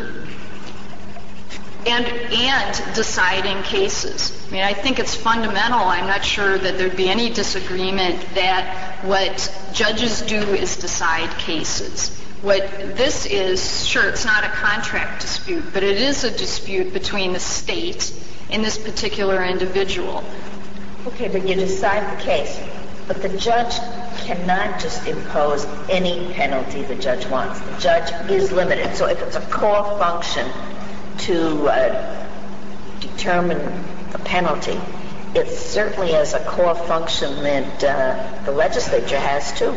F: and deciding cases. I mean, I think it's fundamental. I'm not sure that there'd be any disagreement that what judges do is decide cases. What this is, sure, it's not a contract dispute, but it is a dispute between the state and this particular individual.
A: Okay, but you decide the case. But the judge cannot just impose any penalty the judge wants. The judge is limited. So if it's a core function to determine the penalty, it certainly is a core function that the legislature has too.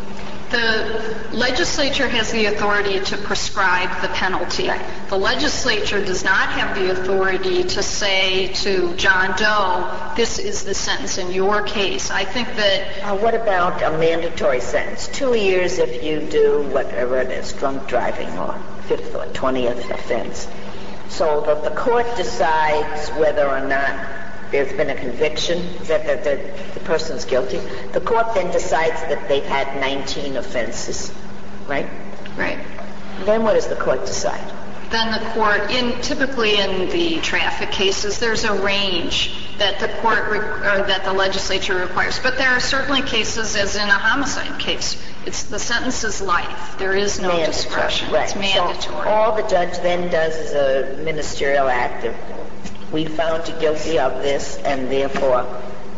F: The legislature has the authority to prescribe the penalty. Right. The legislature does not have the authority to say to John Doe, this is the sentence in your case. I think that...
A: what about a mandatory sentence? 2 years if you do whatever it is, drunk driving or 5th or 20th offense. So that the court decides whether or not there's been a conviction, that the person's guilty. The court then decides that they've had 19 offenses, right?
F: Right.
A: Then what does the court decide?
F: Then the court, typically in the traffic cases, there's a range that the court or that the legislature requires. But there are certainly cases, as in a homicide case, the sentence is life. There is no discretion.
A: Right.
F: It's mandatory.
A: So all the judge then does is a ministerial act of, we found you guilty of this, and therefore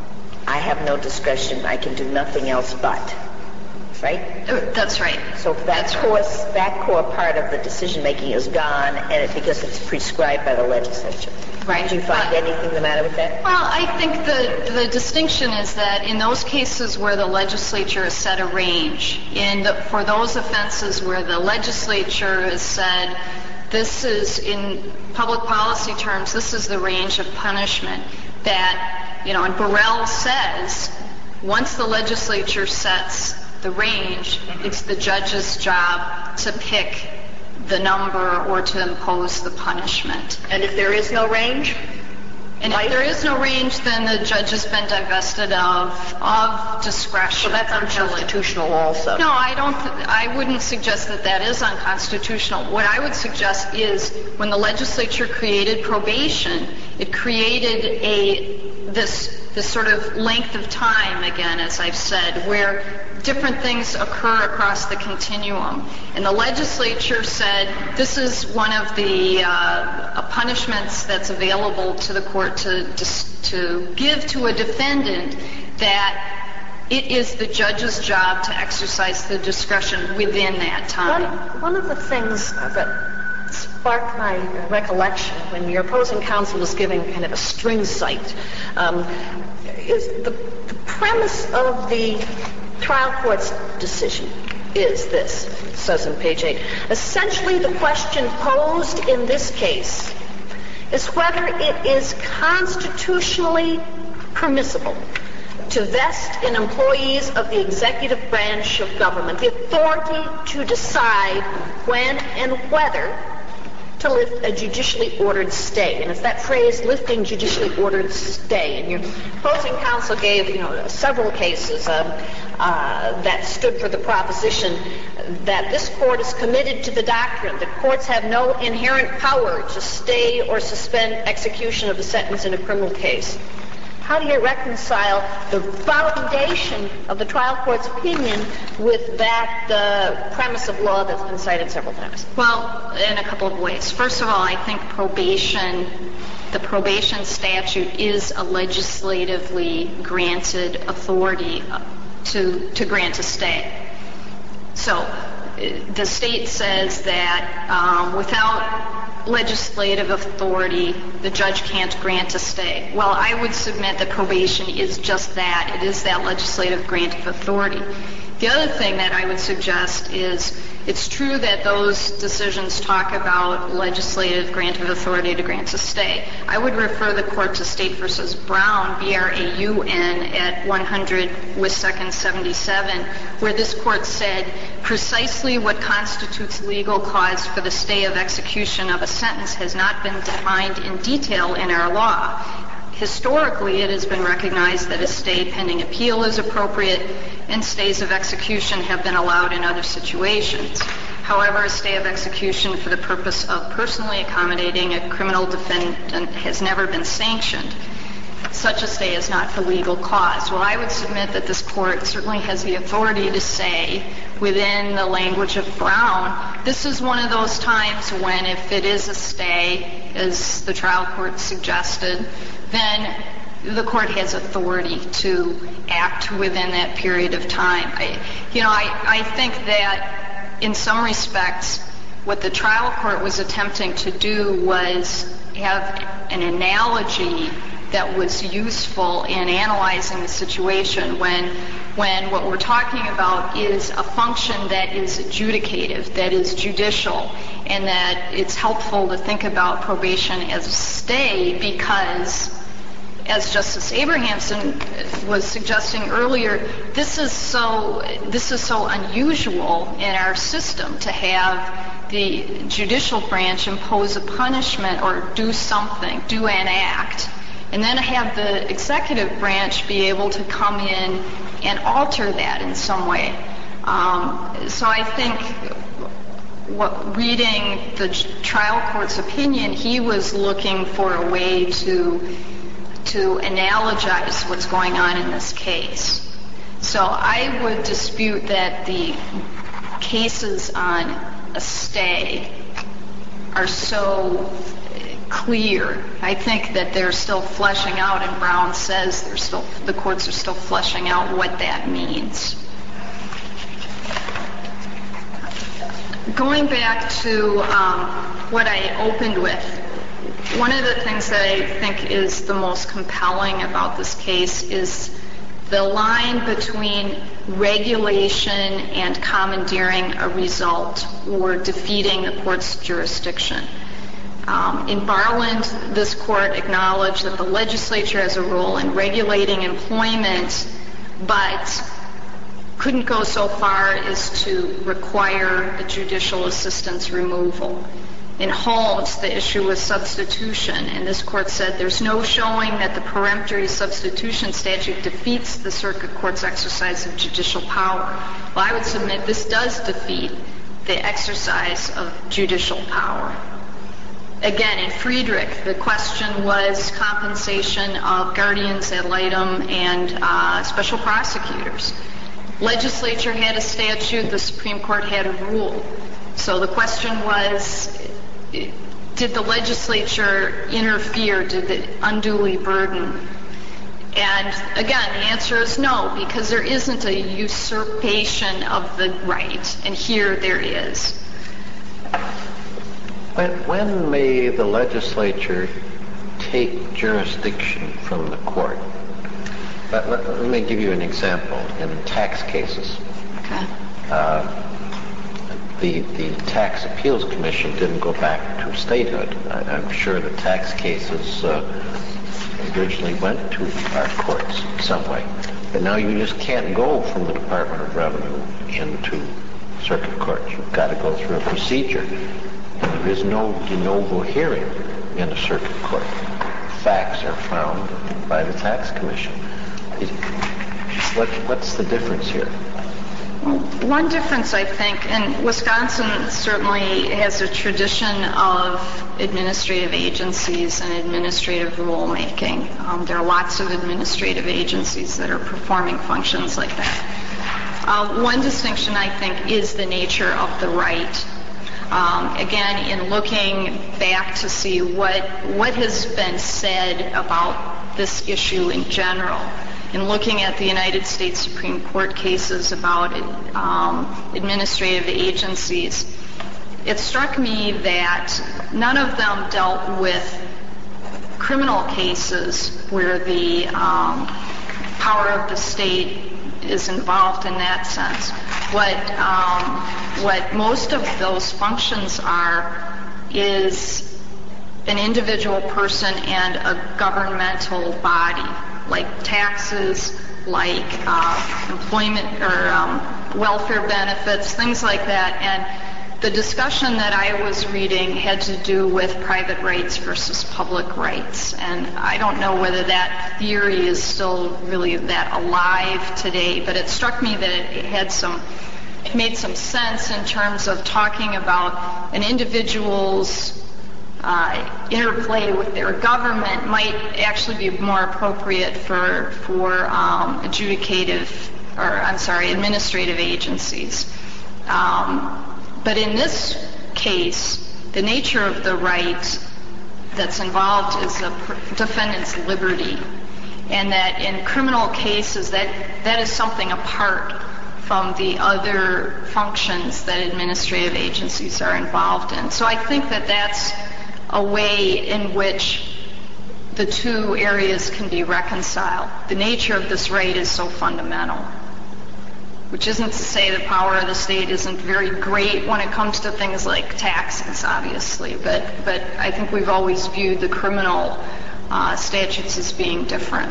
A: I have no discretion. I can do nothing else but. Right?
F: That's right.
A: So that core part of the decision-making is gone, and because it's prescribed by the legislature.
F: Right.
A: Do you find anything the matter with that?
F: Well, I think the distinction is that in those cases where the legislature has set a range, for those offenses where the legislature has said, this is, in public policy terms, this is the range of punishment that, and Burrell says, once the legislature sets the range, it's the judge's job to pick the number or to impose the punishment.
D: And if there is no range?
F: And if there is no range, then the judge has been divested of discretion.
D: So that's unconstitutional also.
F: No, I wouldn't suggest that is unconstitutional. What I would suggest is when the legislature created probation, it created this sort of length of time, again, as I've said, where different things occur across the continuum. And the legislature said this is one of the punishments that's available to the court to give to a defendant, that it is the judge's job to exercise the discretion within that time.
D: One of the things that sparked my recollection when your opposing counsel was giving kind of a string cite is the premise of the trial court's decision is this. It says on page 8, essentially the question posed in this case is whether it is constitutionally permissible to vest in employees of the executive branch of government the authority to decide when and whether to lift a judicially ordered stay. And it's that phrase, lifting judicially ordered stay. And your opposing counsel gave, several cases that stood for the proposition that this court is committed to the doctrine that courts have no inherent power to stay or suspend execution of a sentence in a criminal case. How do you reconcile the foundation of the trial court's opinion with that premise of law that's been cited several times?
F: Well, in a couple of ways. First of all, I think the probation statute is a legislatively granted authority to grant a stay. So the state says that without legislative authority, the judge can't grant a stay. Well, I would submit that probation is just that. It is that legislative grant of authority. The other thing that I would suggest is it's true that those decisions talk about legislative grant of authority to grant a stay. I would refer the court to State v. Brown, B-R-A-U-N, at 100 with 2nd 77, where this court said precisely what constitutes legal cause for the stay of execution of a sentence has not been defined in detail in our law. Historically, it has been recognized that a stay pending appeal is appropriate, and stays of execution have been allowed in other situations. However, a stay of execution for the purpose of personally accommodating a criminal defendant has never been sanctioned. Such a stay is not for legal cause. Well, I would submit that this court certainly has the authority to say, within the language of Brown, this is one of those times when if it is a stay, as the trial court suggested, then the court has authority to act within that period of time. I think that in some respects, what the trial court was attempting to do was have an analogy that was useful in analyzing the situation when what we're talking about is a function that is adjudicative, that is judicial, and that it's helpful to think about probation as a stay because, as Justice Abrahamson was suggesting earlier, this is so unusual in our system to have the judicial branch impose a punishment or do something, do an act, and then have the executive branch be able to come in and alter that in some way. So I think reading the trial court's opinion, he was looking for a way to analogize what's going on in this case. So I would dispute that the cases on a stay are so clear. I think that they're still fleshing out, and Brown says the courts are still fleshing out what that means. Going back to what I opened with, one of the things that I think is the most compelling about this case is the line between regulation and commandeering a result or defeating the court's jurisdiction. In Barland, this court acknowledged that the legislature has a role in regulating employment, but couldn't go so far as to require a judicial assistance removal. In Holmes, the issue was substitution, and this court said there's no showing that the peremptory substitution statute defeats the circuit court's exercise of judicial power. Well, I would submit this does defeat the exercise of judicial power. Again, in Friedrich, the question was compensation of guardians ad litem and special prosecutors. Legislature had a statute, the Supreme Court had a rule. So the question was, did the legislature interfere? Did it unduly burden? And again, the answer is no, because there isn't a usurpation of the right, and here there is.
G: When may the legislature take jurisdiction from the court? Let me give you an example in tax cases.
F: Okay.
G: the Tax Appeals Commission didn't go back to statehood. I'm sure the tax cases originally went to our courts in some way. But now you just can't go from the Department of Revenue into circuit court. You've got to go through a procedure. And there is no de novo hearing in a circuit court. Facts are found by the Tax Commission. What's the difference here?
F: One difference, I think, and Wisconsin certainly has a tradition of administrative agencies and administrative rulemaking. There are lots of administrative agencies that are performing functions like that. One distinction, I think, is the nature of the right. Again, in looking back to see what has been said about this issue in general, in looking at the United States Supreme Court cases about administrative agencies, it struck me that none of them dealt with criminal cases where the power of the state is involved in that sense. What most of those functions are is an individual person and a governmental body, like taxes, like employment or welfare benefits, things like that. And the discussion that I was reading had to do with private rights versus public rights. And I don't know whether that theory is still really that alive today, but it struck me that it made some sense in terms of talking about an individual's interplay with their government might actually be more appropriate for administrative agencies. But in this case, the nature of the right that's involved is the defendant's liberty, and that in criminal cases that is something apart from the other functions that administrative agencies are involved in. So I think that that's a way in which the two areas can be reconciled. The nature of this right is so fundamental, which isn't to say the power of the state isn't very great when it comes to things like taxes, obviously, but I think we've always viewed the criminal statutes as being different.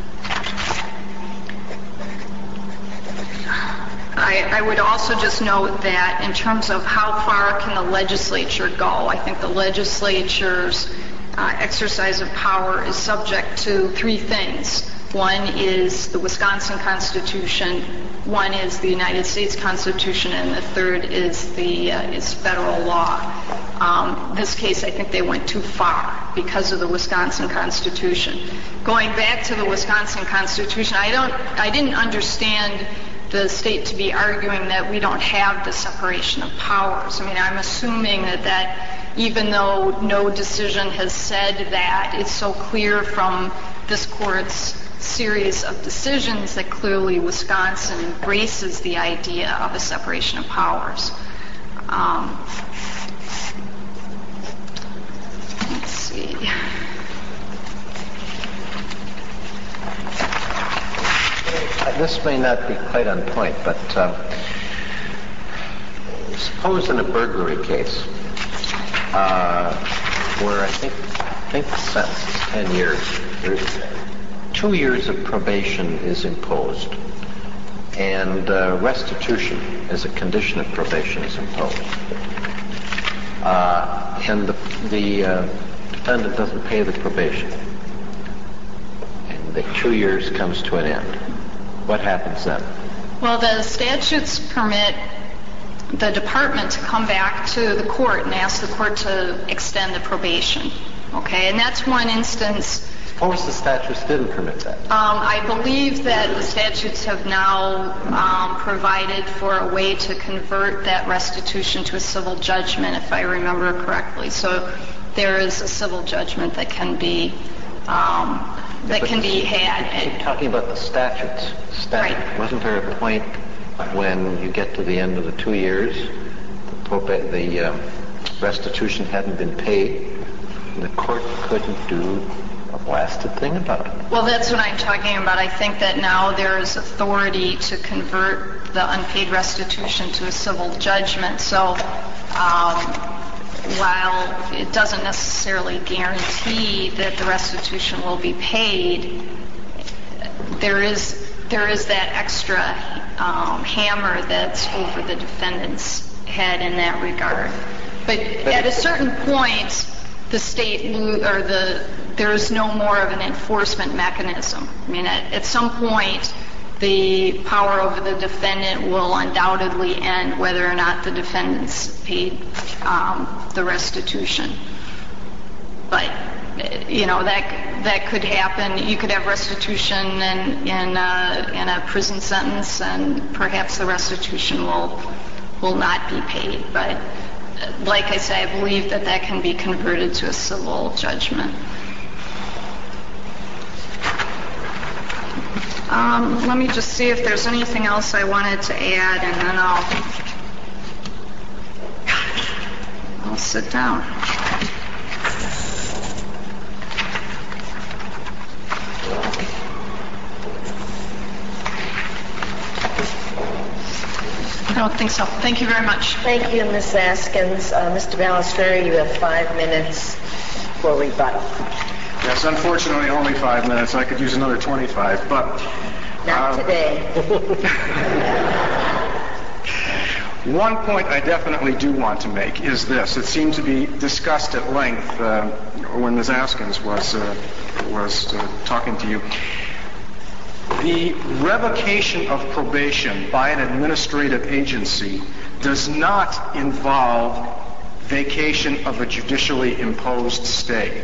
F: I would also just note that in terms of how far can the legislature go, I think the legislature's exercise of power is subject to three things. One is the Wisconsin Constitution, one is the United States Constitution, and the third is federal law. In this case, I think they went too far because of the Wisconsin Constitution. Going back to the Wisconsin Constitution, I didn't understand the state to be arguing that we don't have the separation of powers. I mean, I'm assuming that even though no decision has said that, it's so clear from this court's series of decisions that clearly Wisconsin embraces the idea of a separation of powers. Let's see.
G: This may not be quite on point, but suppose in a burglary case where I think the sentence is 10 years, 2 years of probation is imposed, and restitution as a condition of probation is imposed, and the defendant doesn't pay the probation, and the 2 years comes to an end. What happens then?
F: Well, the statutes permit the department to come back to the court and ask the court to extend the probation. Okay, and that's one instance.
G: Suppose the statutes didn't permit that.
F: I believe that the statutes have now provided for a way to convert that restitution to a civil judgment, if I remember correctly. So there is a civil judgment that can be had.
G: Keep talking about the statutes.
F: Right.
G: Wasn't there a point when you get to the end of the 2 years, the restitution hadn't been paid, and the court couldn't do a blasted thing about it?
F: Well, that's what I'm talking about. I think that now there is authority to convert the unpaid restitution to a civil judgment. So while it doesn't necessarily guarantee that the restitution will be paid, there is that extra hammer that's over the defendant's head in that regard. But at a certain point, the state there is no more of an enforcement mechanism. I mean, at some point, the power over the defendant will undoubtedly end whether or not the defendant's paid the restitution. But that could happen. You could have restitution in a prison sentence, and perhaps the restitution will not be paid. But like I say, I believe that can be converted to a civil judgment. Let me just see if there's anything else I wanted to add, and then I'll sit down. I don't think so. Thank you very much.
A: Thank you, Ms. Askins. Mr. Balistreri, you have 5 minutes for rebuttal.
B: Yes, unfortunately, only 5 minutes. I could use another 25, but...
A: Not today.
B: One point I definitely do want to make is this. It seemed to be discussed at length when Ms. Askins was talking to you. The revocation of probation by an administrative agency does not involve vacation of a judicially imposed stay.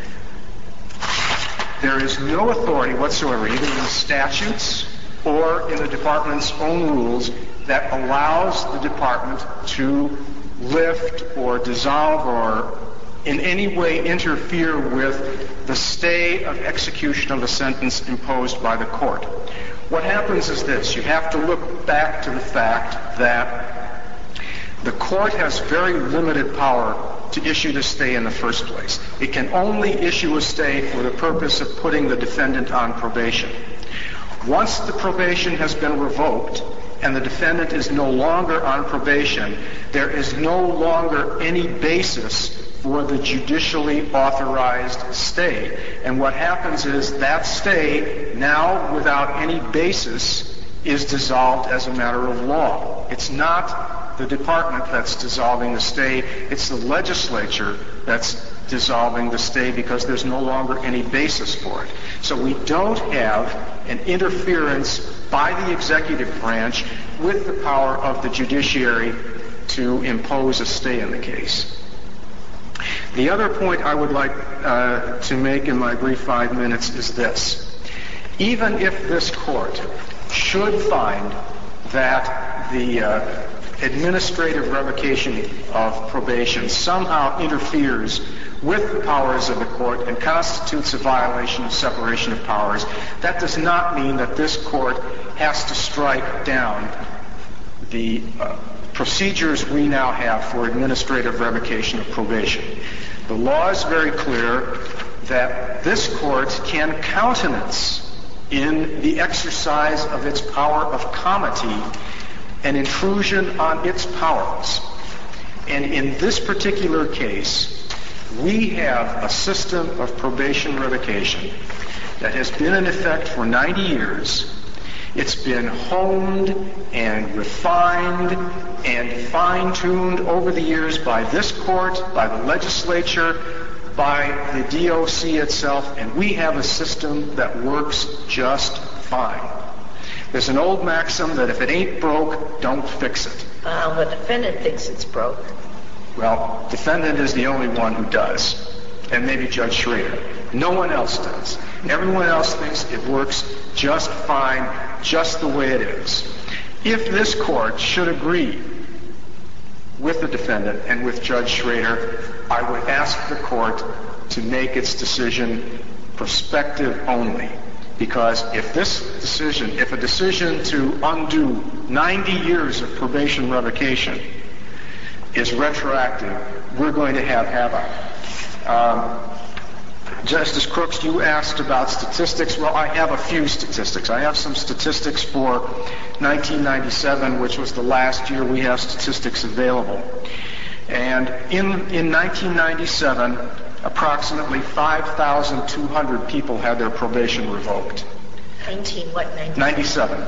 B: There is no authority whatsoever, either in the statutes or in the department's own rules, that allows the department to lift or dissolve or in any way interfere with the stay of execution of a sentence imposed by the court. What happens is this. You have to look back to the fact that the court has very limited power to issue the stay in the first place. It can only issue a stay for the purpose of putting the defendant on probation. Once the probation has been revoked and the defendant is no longer on probation, there is no longer any basis for the judicially authorized stay. And what happens is that stay, now without any basis, is dissolved as a matter of law. It's not the department that's dissolving the stay, it's the legislature that's dissolving the stay because there's no longer any basis for it. So we don't have an interference by the executive branch with the power of the judiciary to impose a stay in the case. The other point I would like to make in my brief 5 minutes is this. Even if this court should find that the administrative revocation of probation somehow interferes with the powers of the court and constitutes a violation of separation of powers, that does not mean that this court has to strike down the procedures we now have for administrative revocation of probation. The law is very clear that this court can countenance in the exercise of its power of comity an intrusion on its powers. And in this particular case, we have a system of probation revocation that has been in effect for 90 years. It's been honed and refined and fine-tuned over the years by this court, by the legislature, by the DOC itself, and we have a system that works just fine. There's an old maxim that if it ain't broke, don't fix it.
A: The defendant thinks it's broke.
B: Well, defendant is the only one who does, and maybe Judge Schrader. No one else does. Everyone else thinks it works just fine, just the way it is. If this court should agree with the defendant and with Judge Schrader, I would ask the court to make its decision prospective only. Because if a decision to undo 90 years of probation revocation is retroactive, we're going to have havoc. Justice Crooks, you asked about statistics. Well, I have a few statistics. I have some statistics for 1997, which was the last year we have statistics available. And in 1997, approximately 5,200 people had their probation revoked. 97.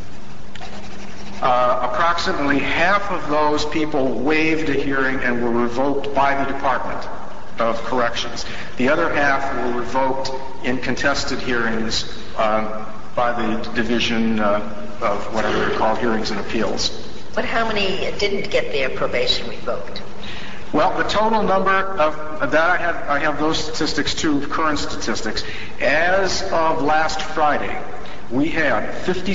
B: Approximately half of those people waived a hearing and were revoked by the Department of Corrections. The other half were revoked in contested hearings by the Division of whatever they're called, Hearings and Appeals.
A: But how many didn't get their probation revoked?
B: Well, the total number of that, I have those statistics too, current statistics. As of last Friday, we had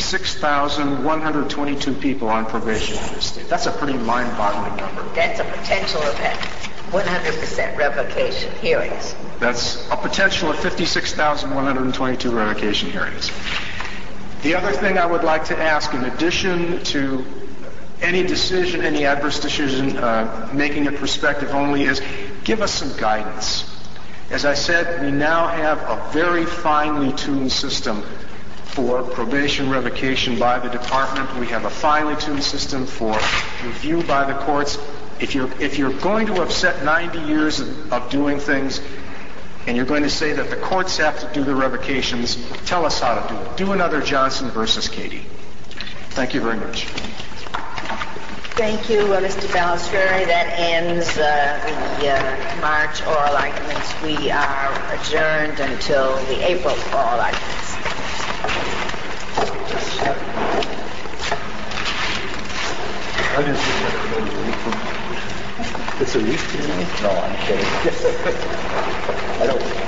B: 56,122 people on probation in this state. That's a pretty mind-boggling number.
A: That's a potential of 100% revocation hearings.
B: That's a potential of 56,122 revocation hearings. The other thing I would like to ask, in addition to any decision, any adverse decision, making it prospective only, is give us some guidance. As I said, we now have a very finely tuned system for probation revocation by the department. We have a finely tuned system for review by the courts. If you're going to upset 90 years of doing things, and you're going to say that the courts have to do the revocations, tell us how to do it. Do another Johnson versus Katie. Thank you very much.
A: Thank you, Mr. Balistreri. That ends the March oral arguments. We are adjourned until the April oral arguments.
E: It's a week? No, I'm kidding. I don't.